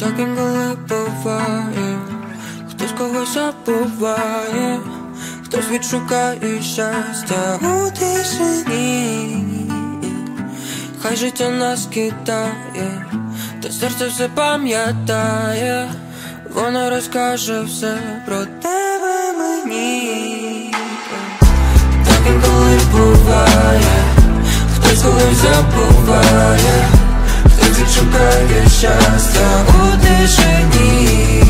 Так інколи буває, хтось когось забуває, хтось відшукає щастя у тишині. Хай життя нас кидає, та серце все пам'ятає, воно розкаже все про тебе мені. Так інколи буває, хтось когось забуває, хтось відшукає щастя у тишині.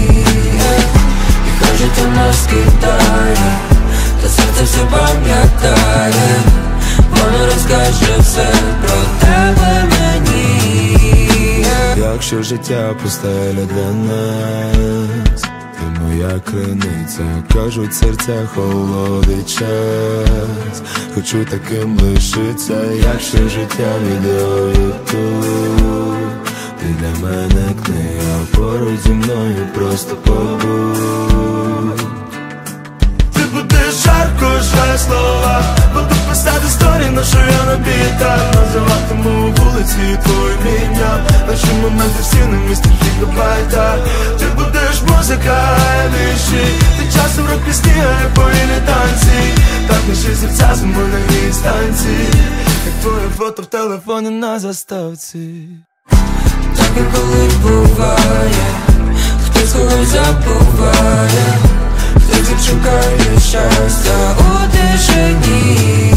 І хай життя нас кидає, та серце все пам'ятає, воно розкаже все про тебе мені. Якщо життя пустеля для нас, ти моя криниця, кажуть, серця холодить час. Хочу таким лишиться, якщо життя відео тут. Ти для мене книга, поруч зі мною просто побудь. Ти будеш жарко, жаль слова, буду писати історії, ношу я на бітах, називатиму вулиці твоїм ім'ям. Наші моменти всі на місці, гігабайта. Ти будеш музика, вірші, ти часом рок пісні, а я повільні танці. Так наші серця зимою на гній станції, як твоє фото в телефоні на заставці. Так інколи буває, хтось когось забуває, хтось відшукає щастя у тишині.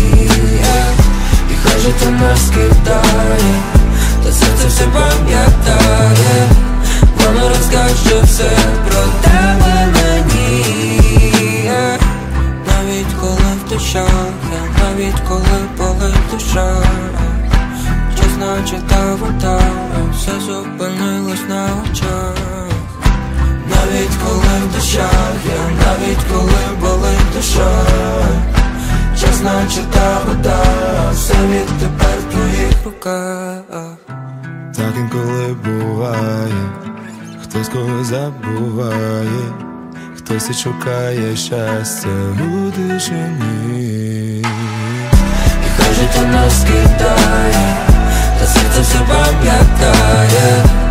І хай життя нас кидає, та серце все пам'ятає, воно розкаже все про тебе мені. Навіть коли в душах, навіть коли болить душа, час наче та вода, все зупинилось на очах. Навіть коли в душах, навіть коли болить душа, час наче та вода, все відтепер в твоїх руках. Так інколи буває, хтось когось забуває, хтось і шукає щастя у тишині. І хай життя нас кидає, та серце все пам'ятає,